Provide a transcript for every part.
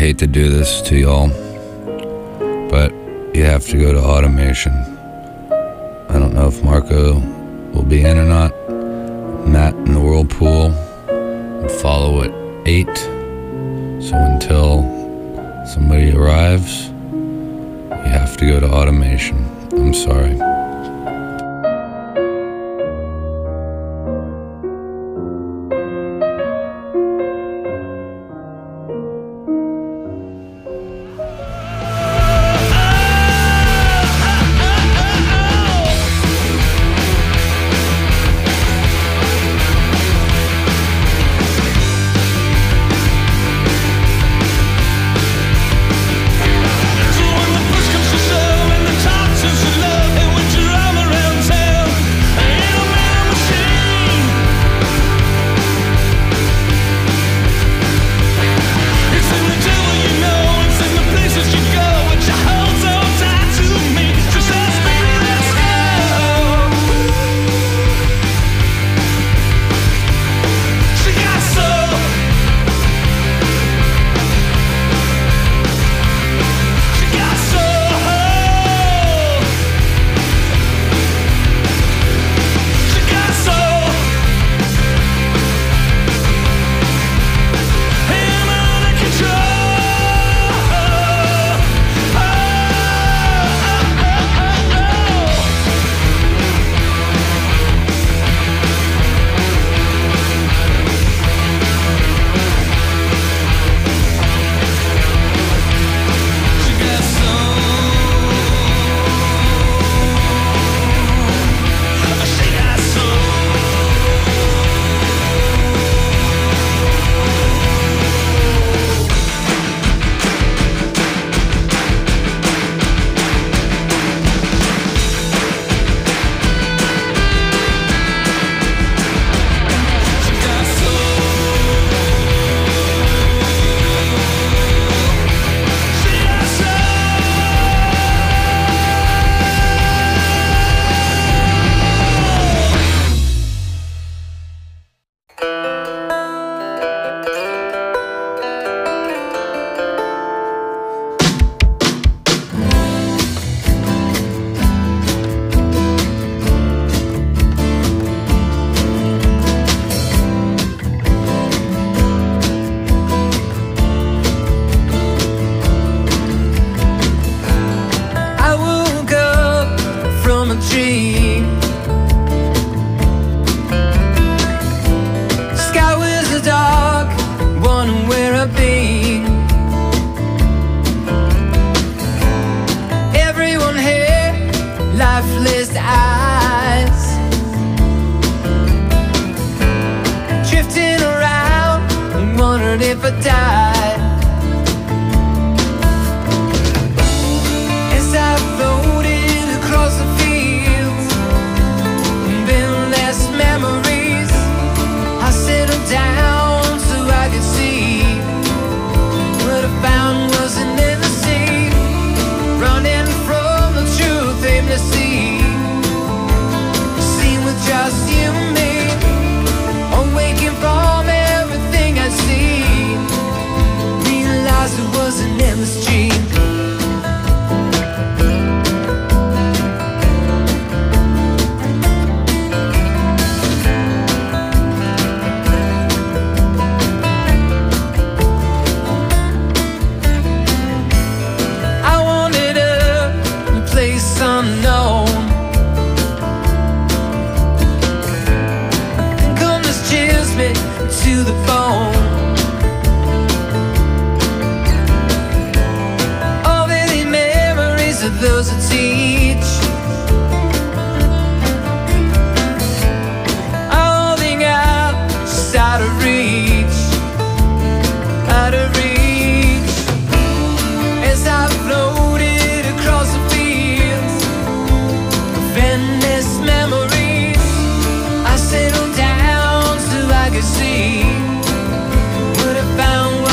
hate to do this to y'all, but you have to go to automation. I don't know if Marco will be in or not. Matt in the whirlpool will follow at 8. So until somebody arrives, you have to go to automation. I'm sorry.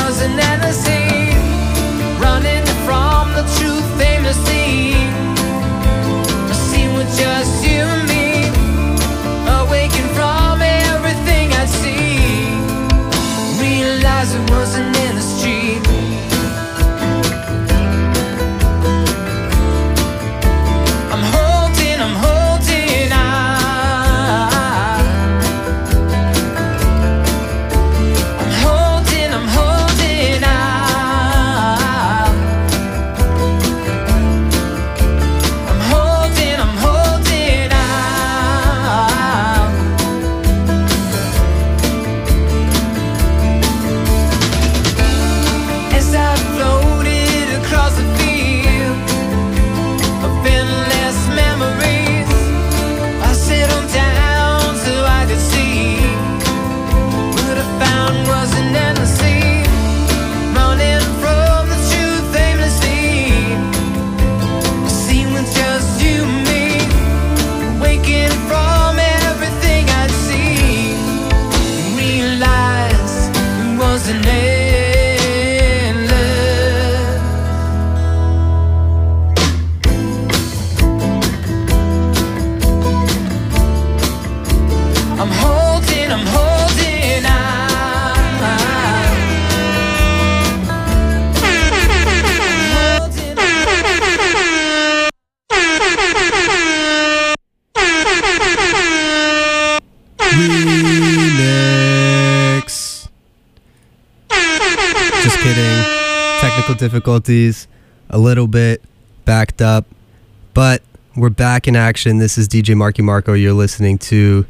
Running from the truth aimlessly. wasn't endless. I'm holding on. Remix. Just kidding. Technical difficulties, a little bit backed up, but we're back in action. This is DJ Marky Marco. You're listening to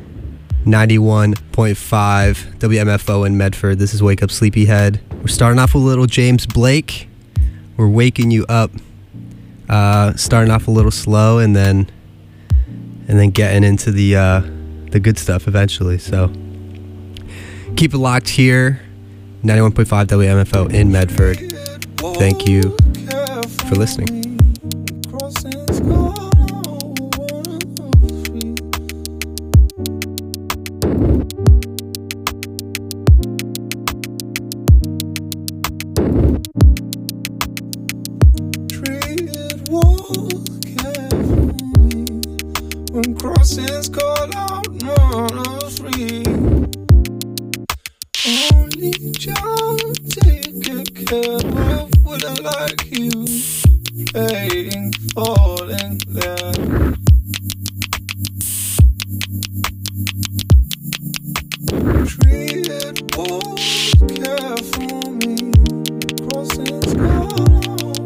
91.5 WMFO in Medford. This is Wake Up Sleepyhead. We're starting off with a little James Blake. We're waking you up. Starting off a little slow and then getting into the good stuff eventually. So keep it locked here. 91.5 WMFO in Medford. Thank you for listening. When crossings call out, none are free. Only child taken care of wouldn't like you playing, falling there. Treated walls care for me. Crossings call out,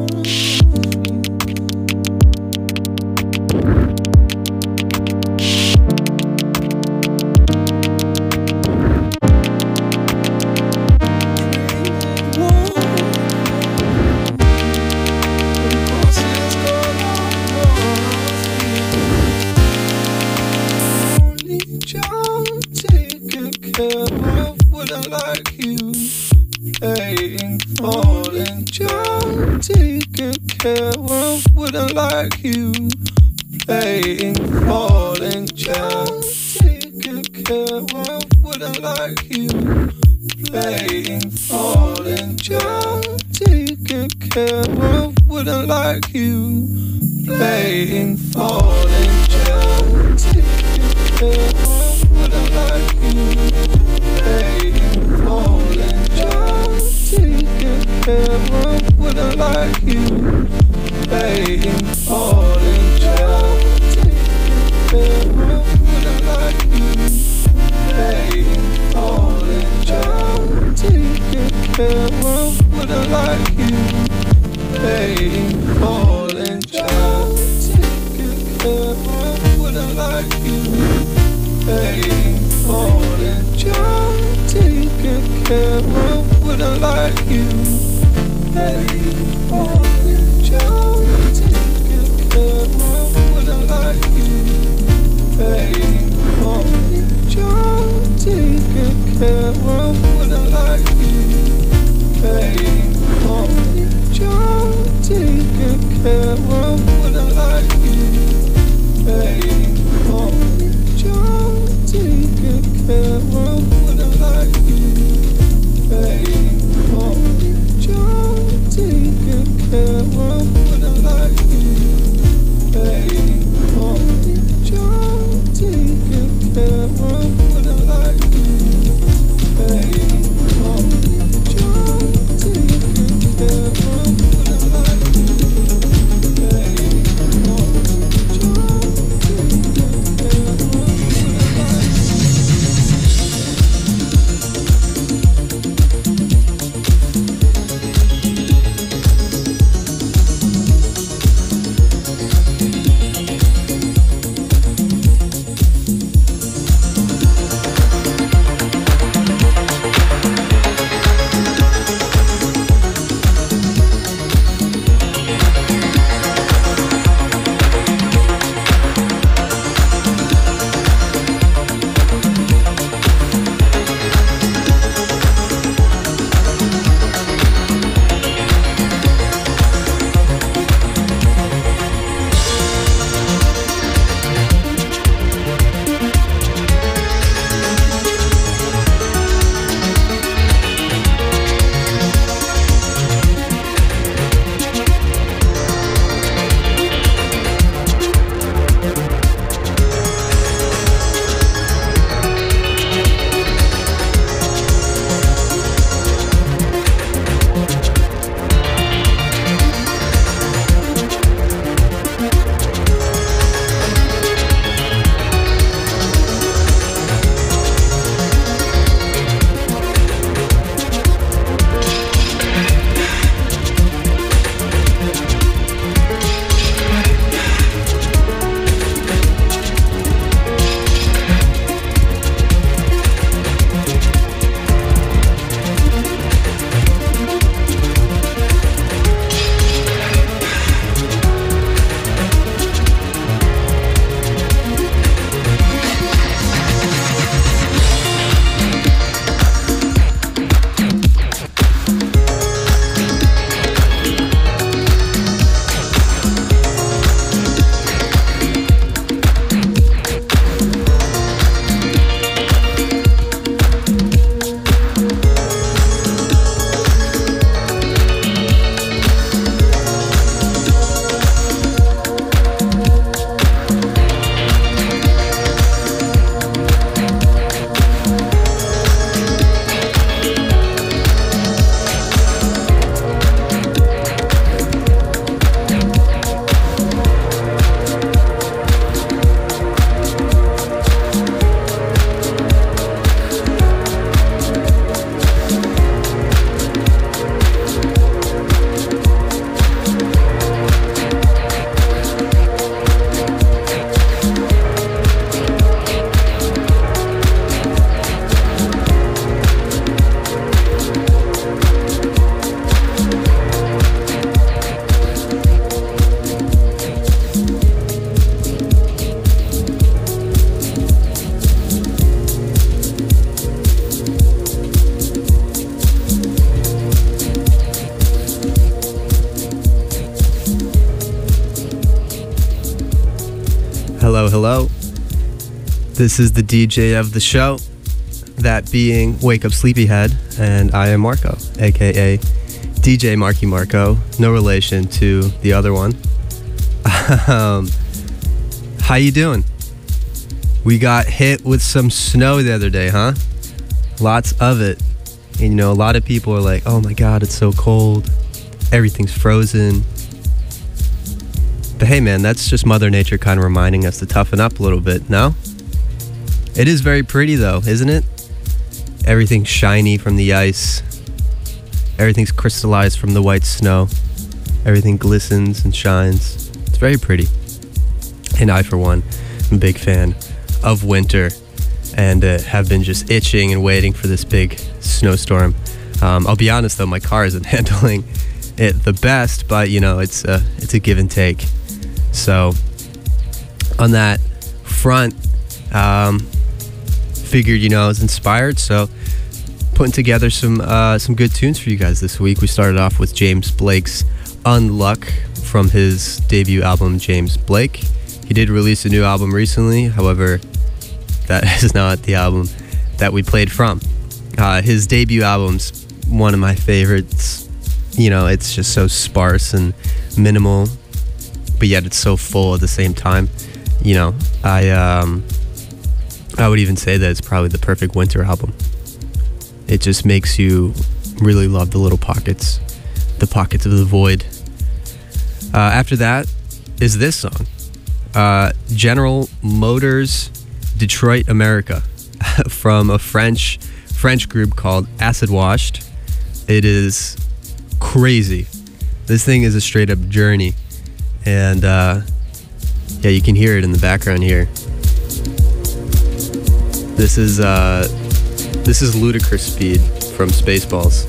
wouldn't like you playing, falling, child taken care of wouldn't like you playing, falling, child taken care of wouldn't like you playing, falling, child taken care of wouldn't like you playing, falling, child taken care of wouldn't like you playing, falling, child taken care of wouldn't like you playing, falling, child taken care of wouldn't like you playing, falling, child taken care of wouldn't like you playing, falling, child taken care of wouldn't like you playing, falling, child taken care of wouldn't like you playing, falling, child taken care of wouldn't like you playing, falling, child taken care of wouldn't like you playing, falling, child taken care of wouldn't like you playing, falling, child taken care of wouldn't like you playing, falling, child taken Hello, hello. This is the DJ of the show, that being Wake Up Sleepyhead, and I am Marco, aka DJ Marky Marco, no relation to the other one. How you doing? We got hit with some snow the other day, huh? Lots of it. And you know, a lot of people are like, oh my god, it's so cold. Everything's frozen. But hey man, that's just Mother Nature kind of reminding us to toughen up a little bit, no? It is very pretty though, isn't it? Everything's shiny from the ice. Everything's crystallized from the white snow. Everything glistens and shines. It's very pretty. And I, for one, am a big fan of winter and have been just itching and waiting for this big snowstorm. I'll be honest though, my car isn't handling it the best, but you know, it's a give and take. So on that front, figured, you know, I was inspired, so putting together some good tunes for you guys this week. We started off with James Blake's Unluck from his debut album, James Blake. He did release a new album recently, however, that is not the album that we played from. His debut album's one of my favorites. You know, it's just so sparse and minimal, but yet it's so full at the same time. You know, I would even say that it's probably the perfect winter album. It just makes you really love the little pockets, the pockets of the void. After that is this song, General Motors, Detroit, America, from a French group called Acid Washed. It is crazy. This thing is a straight up journey, and yeah, you can hear it in the background here. This is Ludicrous Speed from Spaceballs.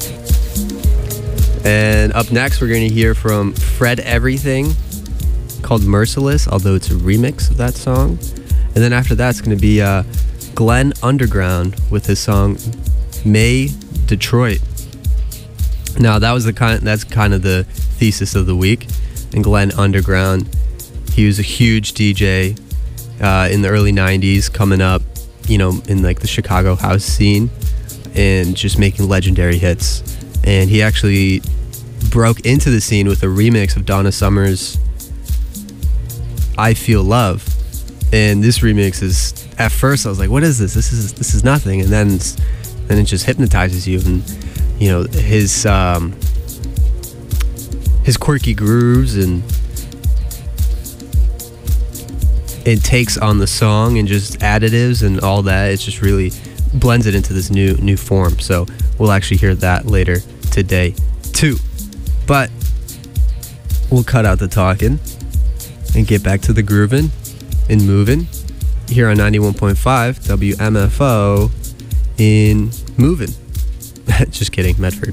And up next, we're going to hear from Fred Everything, called Merciless, although it's a remix of that song. And then after that, it's going to be Glenn Underground with his song May Detroit. Now that's kind of the thesis of the week. And Glenn Underground, he was a huge DJ in the early 90s, coming up, you know, in like the Chicago house scene and just making legendary hits. And he actually broke into the scene with a remix of Donna Summer's I Feel Love. And this remix is, at first I was like, what is this? This is nothing. And then it just hypnotizes you. And you know, his quirky grooves and it takes on the song and just additives and all that. It just really blends it into this new form. So we'll actually hear that later today too. But we'll cut out the talking and get back to the grooving and moving here on 91.5 WMFO in Moving. Just kidding, Medford.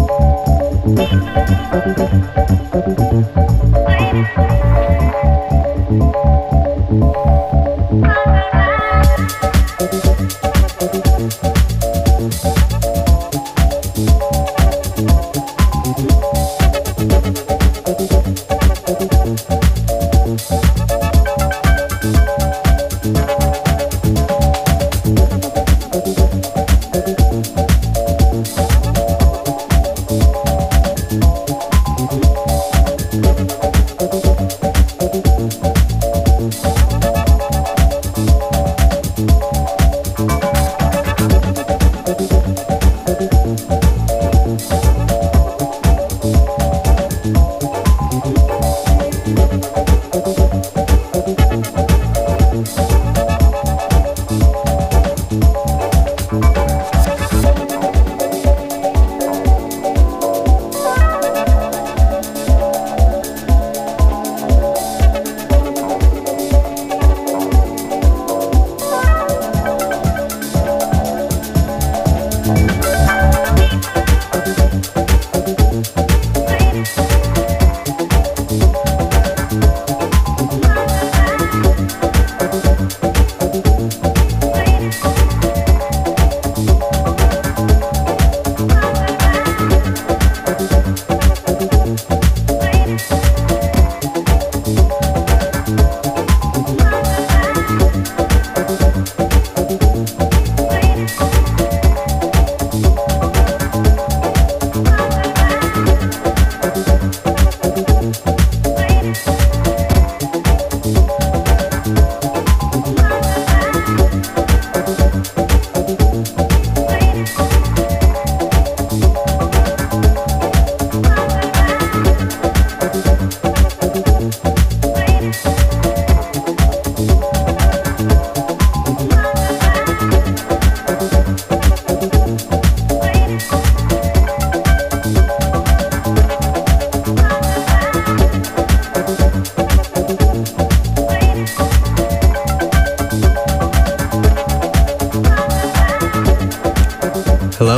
Hello?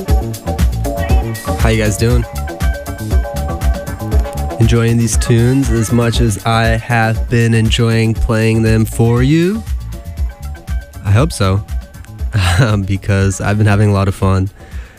How you guys doing? Enjoying these tunes as much as I have been enjoying playing them for you? I hope so. Because I've been having a lot of fun.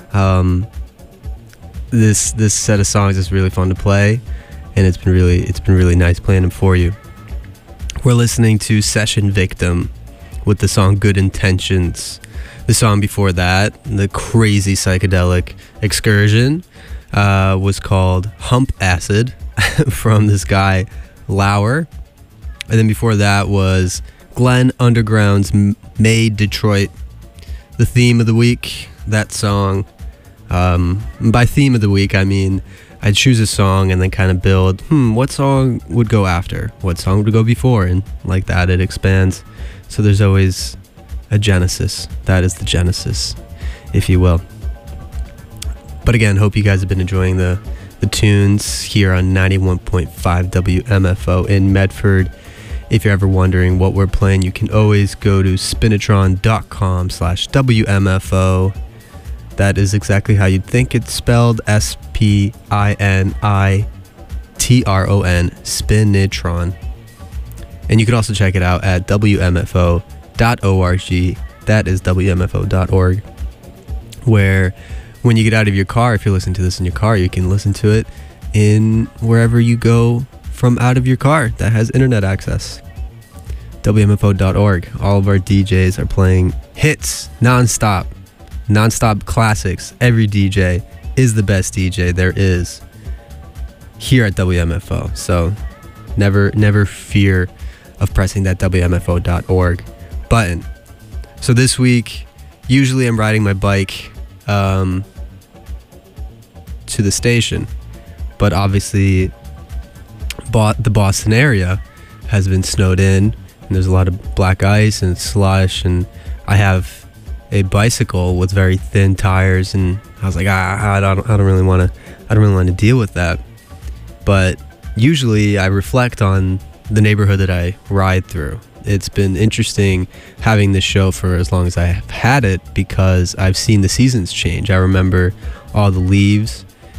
This set of songs is really fun to play, and it's been really nice playing them for you. We're listening to Session Victim with the song Good Intentions. The song before that, the crazy psychedelic excursion, was called Hump Acid from this guy Lauer. And then before that was Glenn Underground's Made Detroit. The theme of the week, that song. By theme of the week, I mean I'd choose a song and then kind of build, what song would go after? What song would go before? And like that, it expands. So there's always a genesis. That is the genesis, if you will. But again, hope you guys have been enjoying the tunes here on 91.5 WMFO in Medford. If you're ever wondering what we're playing, you can always go to spinitron.com/WMFO. That is exactly how you'd think it's spelled, SPINITRON, Spinitron. And you can also check it out at WMFO.org. That is WMFO.org, where when you get out of your car, if you're listening to this in your car, you can listen to it in wherever you go from out of your car that has internet access. WMFO.org. All of our DJs are playing hits non-stop classics. Every DJ is the best DJ there is here at WMFO. So never fear of pressing that WMFO.org button. So this week, usually I'm riding my bike to the station, but obviously the Boston area has been snowed in, and there's a lot of black ice and slush, and I have a bicycle with very thin tires, and I was like, I don't really want to deal with that. But usually I reflect on the neighborhood that I ride through. It's been interesting having this show for as long as I have had it, because I've seen the seasons change. I remember all the leaves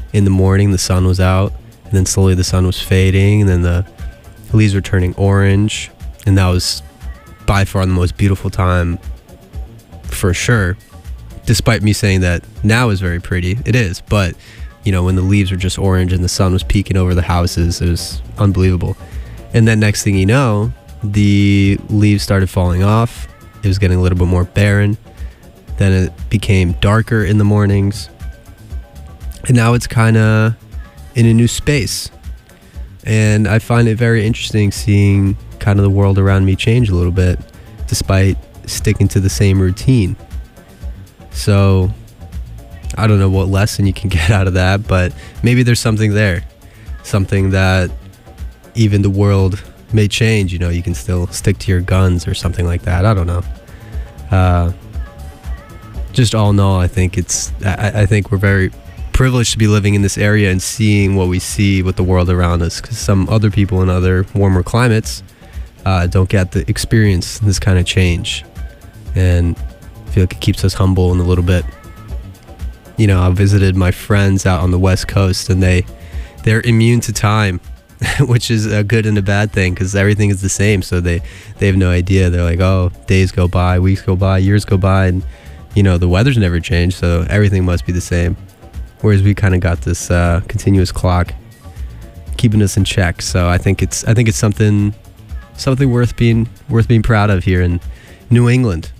in the morning the sun was out, and then slowly the sun was fading, and then the leaves were turning orange, and that was by far the most beautiful time for sure. Despite me saying that now is very pretty, it is, but you know, when the leaves were just orange and the sun was peeking over the houses, it was unbelievable. And then next thing you know, the leaves started falling off. It was getting a little bit more barren. Then it became darker in the mornings, and now it's kind of in a new space. And I find it very interesting seeing kind of the world around me change a little bit, despite sticking to the same routine. So I don't know what lesson you can get out of that, but maybe there's something there, something that even the world may change. You know, you can still stick to your guns or something like that. I don't know. Just all in all, I think I think we're very privileged to be living in this area and seeing what we see with the world around us, because some other people in other warmer climates don't get to experience this kind of change, and I feel like it keeps us humble in a little bit. You know, I visited my friends out on the West Coast, and they're immune to time, which is a good and a bad thing, because everything is the same. So they have no idea. They're like, oh, days go by, weeks go by, years go by, and you know, the weather's never changed, so everything must be the same. Whereas we kind of got this continuous clock keeping us in check. So I think it's something worth being proud of here in New England.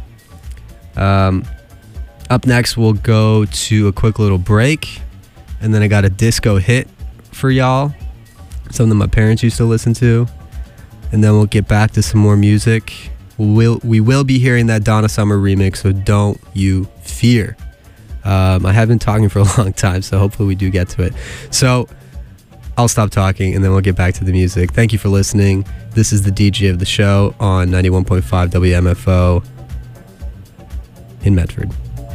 Up next, we'll go to a quick little break, and then I got a disco hit for y'all, something my parents used to listen to, and then we'll get back to some more music. We will be hearing that Donna Summer remix, so don't you fear. I have been talking for a long time, so hopefully we do get to it. So I'll stop talking, and then we'll get back to the music. Thank you for listening. This is the DJ of the show on 91.5 WMFO in Medford.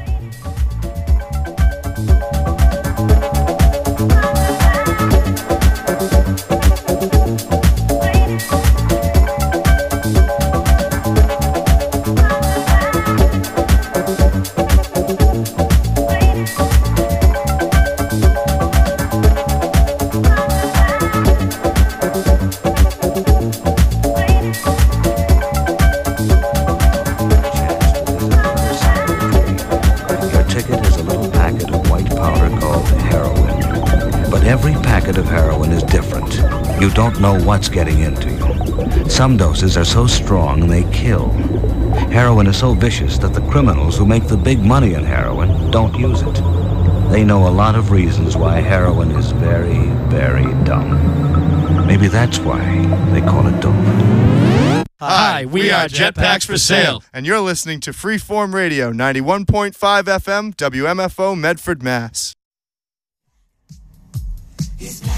You don't know what's getting into you. Some doses are so strong they kill. Heroin is so vicious that the criminals who make the big money in heroin don't use it. They know a lot of reasons why heroin is very, very dumb. Maybe that's why they call it dope. Hi, we are Jetpacks for Sale. And you're listening to Freeform Radio, 91.5 FM, WMFO, Medford, Mass. It's black.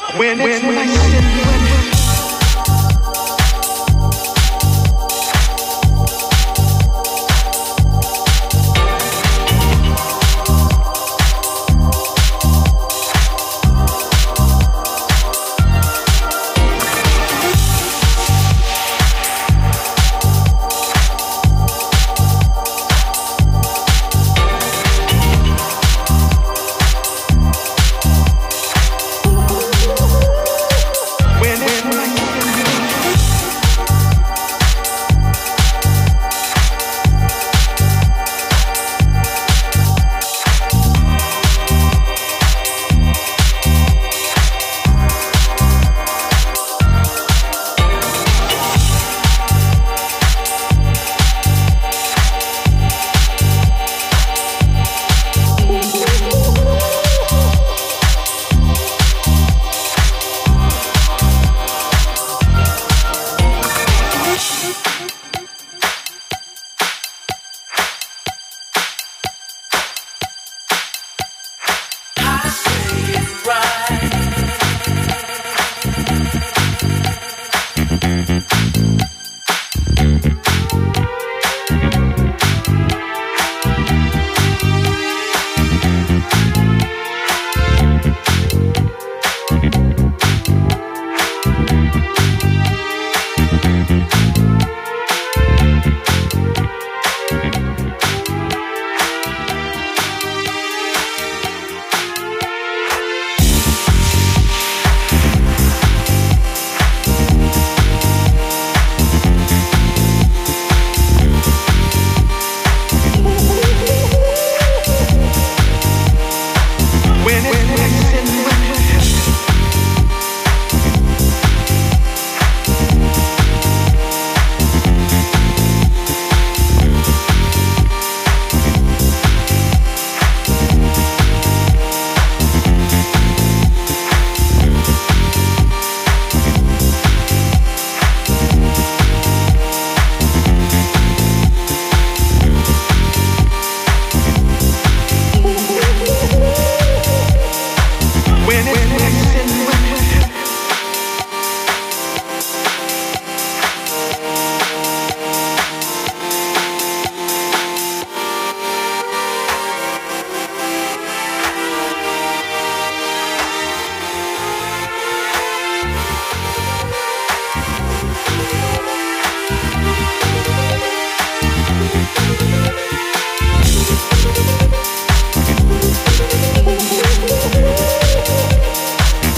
When